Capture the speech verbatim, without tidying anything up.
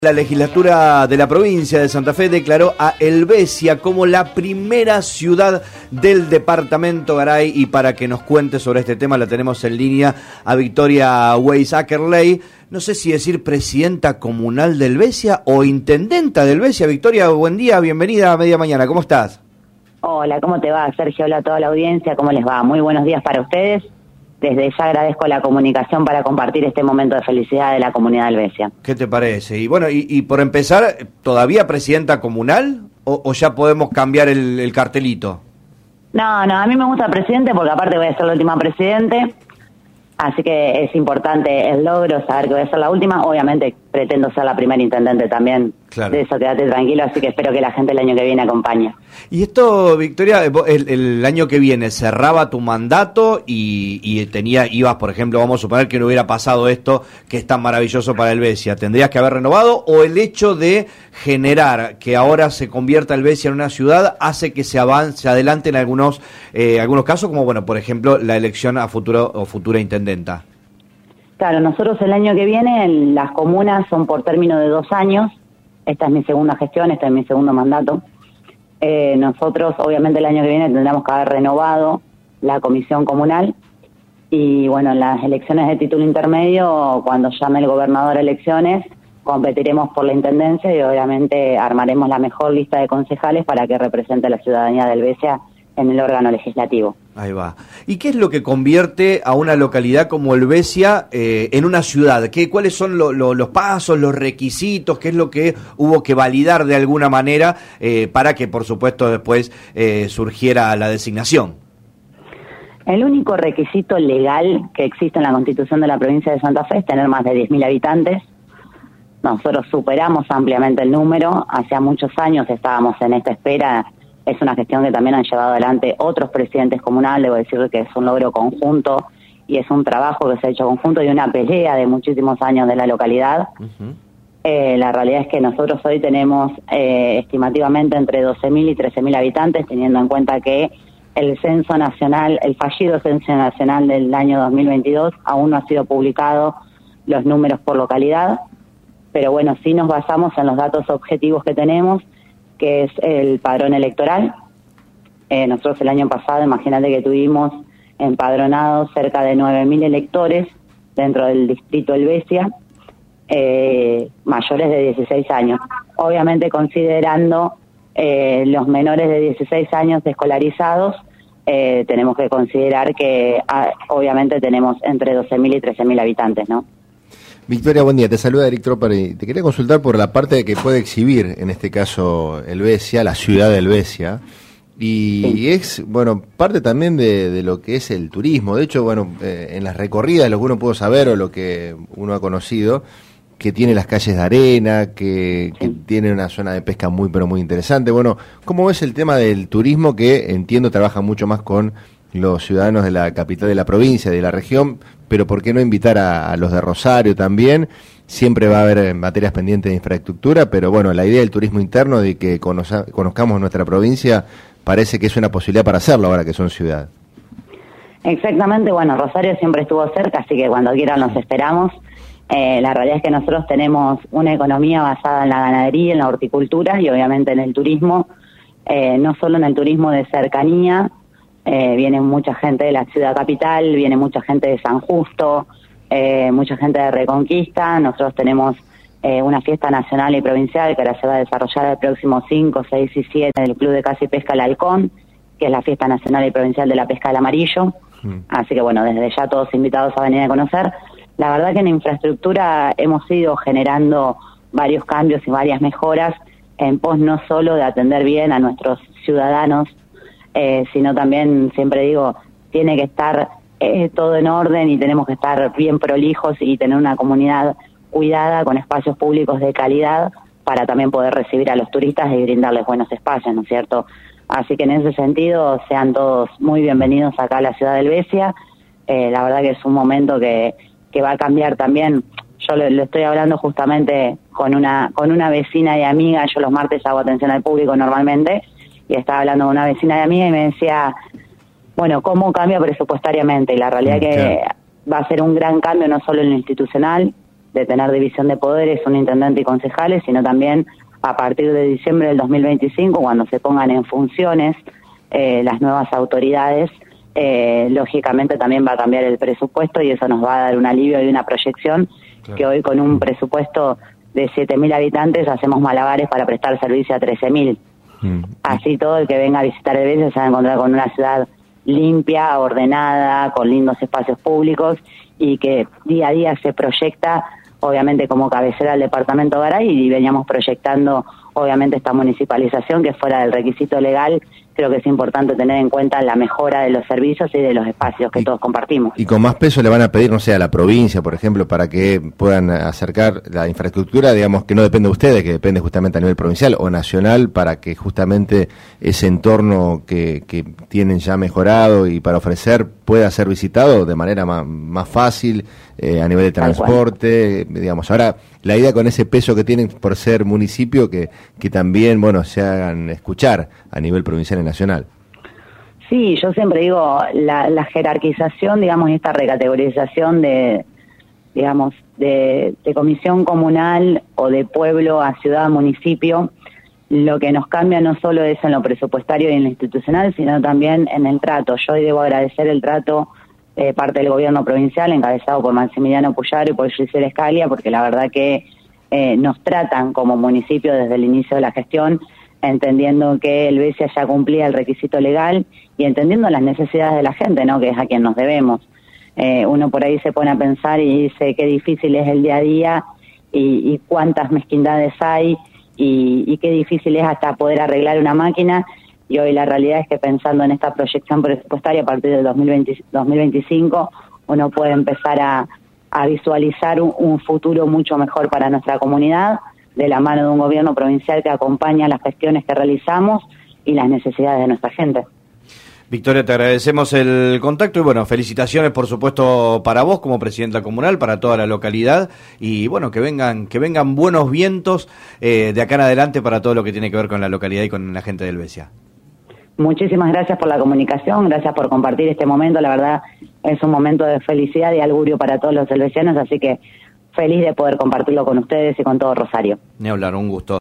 La legislatura de la provincia de Santa Fe declaró a Helvecia como la primera ciudad del departamento Garay, y para que nos cuente sobre este tema la tenemos en línea a Victoria Weiss Ackerley. No sé si decir presidenta comunal de Helvecia o intendenta de Helvecia. Victoria, buen día, bienvenida a Media Mañana, ¿cómo estás? Hola, ¿cómo te va, Sergio? Hola a toda la audiencia, ¿cómo les va? Muy buenos días para ustedes. Desde ya agradezco la comunicación para compartir este momento de felicidad de la comunidad de Helvecia. ¿Qué te parece? Y bueno, y, y por empezar, ¿todavía presidenta comunal o, o ya podemos cambiar el, el cartelito? No, no, a mí me gusta el presidente porque aparte voy a ser la última presidente, así que es importante el logro, saber que voy a ser la última. Obviamente pretendo ser la primera intendente también, claro. De eso quédate tranquilo, así que espero que la gente el año que viene acompañe. Y esto, Victoria, el, el año que viene cerraba tu mandato y, y tenía, ibas, por ejemplo, vamos a suponer que no hubiera pasado esto que es tan maravilloso para Helvecia, ¿tendrías que haber renovado, o el hecho de generar que ahora se convierta Helvecia en una ciudad hace que se avance, adelante en algunos eh, algunos casos, como bueno, por ejemplo, la elección a futuro o futura intendenta? Claro, nosotros el año que viene, en las comunas son por término de dos años. Esta es mi segunda gestión, este es mi segundo mandato. Eh, nosotros, obviamente, el año que viene tendremos que haber renovado la comisión comunal. Y bueno, en las elecciones de título intermedio, cuando llame el gobernador a elecciones, competiremos por la intendencia y obviamente armaremos la mejor lista de concejales para que represente a la ciudadanía de Helvecia en el órgano legislativo. Ahí va. ¿Y qué es lo que convierte a una localidad como Helvecia eh, en una ciudad? ¿Qué, ¿Cuáles son lo, lo, los pasos, los requisitos? ¿Qué es lo que hubo que validar de alguna manera eh, para que, por supuesto, después eh, surgiera la designación? El único requisito legal que existe en la Constitución de la provincia de Santa Fe es tener más de diez mil habitantes. Nosotros superamos ampliamente el número. Hace muchos años estábamos en esta espera. Es una gestión que también han llevado adelante otros presidentes comunales. Debo decir que es un logro conjunto y es un trabajo que se ha hecho conjunto y una pelea de muchísimos años de la localidad. Uh-huh. Eh, la realidad es que nosotros hoy tenemos eh, estimativamente entre doce mil y trece mil habitantes, teniendo en cuenta que el censo nacional, el fallido censo nacional del año dos mil veintidós, aún no ha sido publicado los números por localidad, pero bueno, sí nos basamos en los datos objetivos que tenemos, que es el padrón electoral. Eh, nosotros el año pasado, imagínate que tuvimos empadronados cerca de nueve mil electores dentro del distrito Helvecia, eh, mayores de dieciséis años. Obviamente considerando eh, los menores de dieciséis años escolarizados, eh, tenemos que considerar que ah, obviamente tenemos entre doce mil y trece mil habitantes, ¿no? Victoria, buen día. Te saluda Eric Tropper y te quería consultar por la parte que puede exhibir, en este caso, Helvecia, la ciudad de Helvecia. Y sí. Es, bueno, parte también de, de lo que es el turismo. De hecho, bueno, eh, en las recorridas, lo que uno pudo saber o lo que uno ha conocido, que tiene las calles de arena, que, que sí. Tiene una zona de pesca muy, pero muy interesante. Bueno, ¿cómo ves el tema del turismo, que entiendo trabaja mucho más con los ciudadanos de la capital de la provincia, de la región, pero por qué no invitar a, a los de Rosario también? Siempre va a haber materias pendientes de infraestructura, pero bueno, la idea del turismo interno, de que conoza, conozcamos nuestra provincia, parece que es una posibilidad para hacerlo ahora que son ciudad. Exactamente, bueno, Rosario siempre estuvo cerca, así que cuando quieran los esperamos. Eh, la realidad es que nosotros tenemos una economía basada en la ganadería, en la horticultura y obviamente en el turismo, eh, no solo en el turismo de cercanía. Eh, viene mucha gente de la ciudad capital, viene mucha gente de San Justo, eh, mucha gente de Reconquista. Nosotros tenemos eh, una fiesta nacional y provincial que ahora se va a desarrollar el próximo cinco, seis y siete en el Club de Caza y Pesca El Halcón, que es la fiesta nacional y provincial de la pesca del amarillo. Mm. Así que bueno, desde ya todos invitados a venir a conocer. La verdad que en infraestructura hemos ido generando varios cambios y varias mejoras en pos no solo de atender bien a nuestros ciudadanos, Eh, sino también, siempre digo, tiene que estar eh, todo en orden y tenemos que estar bien prolijos y tener una comunidad cuidada con espacios públicos de calidad para también poder recibir a los turistas y brindarles buenos espacios, ¿no es cierto? Así que en ese sentido, sean todos muy bienvenidos acá a la ciudad de Helvecia. Eh, la verdad que es un momento que, que va a cambiar también. Yo le, le estoy hablando justamente con una, con una vecina y amiga. Yo los martes hago atención al público normalmente, y estaba hablando con una vecina de amiga y me decía, bueno, ¿cómo cambia presupuestariamente? Y la realidad es que va a ser un gran cambio, no solo en lo institucional, de tener división de poderes, un intendente y concejales, sino también a partir de diciembre del dos mil veinticinco, cuando se pongan en funciones eh, las nuevas autoridades, eh, lógicamente también va a cambiar el presupuesto y eso nos va a dar un alivio y una proyección, claro, que hoy con un presupuesto de siete mil habitantes hacemos malabares para prestar servicio a trece mil. Mm. Así todo el que venga a visitar el Bésia se va a encontrar con una ciudad limpia, ordenada, con lindos espacios públicos y que día a día se proyecta, obviamente, como cabecera del departamento de Garay, y veníamos proyectando, obviamente, esta municipalización que fuera del requisito legal. Creo que es importante tener en cuenta la mejora de los servicios y de los espacios que y, todos compartimos. Y con más peso le van a pedir, no sé, a la provincia, por ejemplo, para que puedan acercar la infraestructura, digamos, que no depende de ustedes, que depende justamente a nivel provincial o nacional, para que justamente ese entorno que, que tienen ya mejorado y para ofrecer pueda ser visitado de manera más, más fácil, eh, a nivel de transporte, digamos. Ahora, la idea con ese peso que tienen por ser municipio, que, que también, bueno, se hagan escuchar a nivel provincial y nacional. Sí, yo siempre digo, la, la jerarquización, digamos, y esta recategorización de, digamos, de, de comisión comunal o de pueblo a ciudad, municipio, lo que nos cambia no solo es en lo presupuestario y en lo institucional, sino también en el trato. Yo hoy debo agradecer el trato de parte del gobierno provincial, encabezado por Maximiliano Puyaro y por Gisela Escalia, porque la verdad que eh, nos tratan como municipio desde el inicio de la gestión, entendiendo que el Bésia ya cumplía el requisito legal y entendiendo las necesidades de la gente, ¿no?, que es a quien nos debemos. Eh, uno por ahí se pone a pensar y dice qué difícil es el día a día y, y cuántas mezquindades hay y, y qué difícil es hasta poder arreglar una máquina, y hoy la realidad es que pensando en esta proyección presupuestaria a partir del dos mil veinte, dos mil veinticinco, uno puede empezar a, a visualizar un, un futuro mucho mejor para nuestra comunidad, de la mano de un gobierno provincial que acompaña las gestiones que realizamos y las necesidades de nuestra gente. Victoria, te agradecemos el contacto y bueno, felicitaciones por supuesto para vos como presidenta comunal, para toda la localidad y bueno, que vengan que vengan buenos vientos eh, de acá en adelante para todo lo que tiene que ver con la localidad y con la gente del Bésia. Muchísimas gracias por la comunicación, gracias por compartir este momento, la verdad es un momento de felicidad y augurio para todos los helvesianos, así que feliz de poder compartirlo con ustedes y con todo Rosario. Ni hablar, un gusto.